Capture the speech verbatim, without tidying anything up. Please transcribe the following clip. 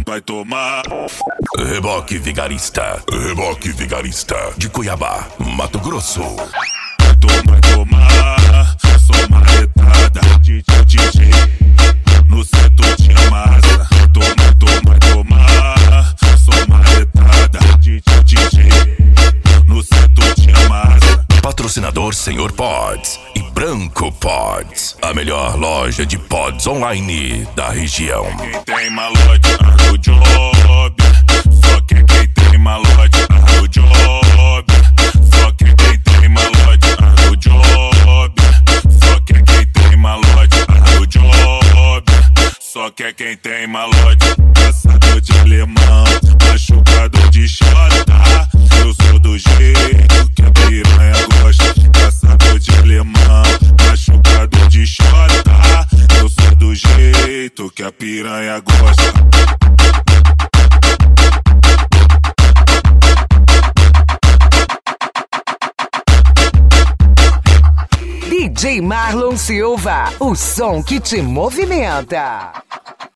vai tomar. Reboque Vigarista, Reboque Vigarista, de Cuiabá, Mato Grosso. Vai tomar, tomar, sou marretada de D J. No setor tinha massa. Vai tomar, tomar, tomar, sou marretada de D J. No setor tinha massa. Patrocinador Senhor Pods e Branco Pods, a melhor loja de pods online da região. Quem tem malote, arra o job. Só quem quem tem malote, arra o job. Só quem quem tem malote, arra o job. Só quem quem tem malote, arra o job. Só quem quem tem malote, caçador de alemão, machucador de xota. Eu sou do jeito que a piranha gosta. Caçador de alemão, machucador de xota. Eu sou do jeito que a piranha gosta. D J Marlon Silva, o som que te movimenta.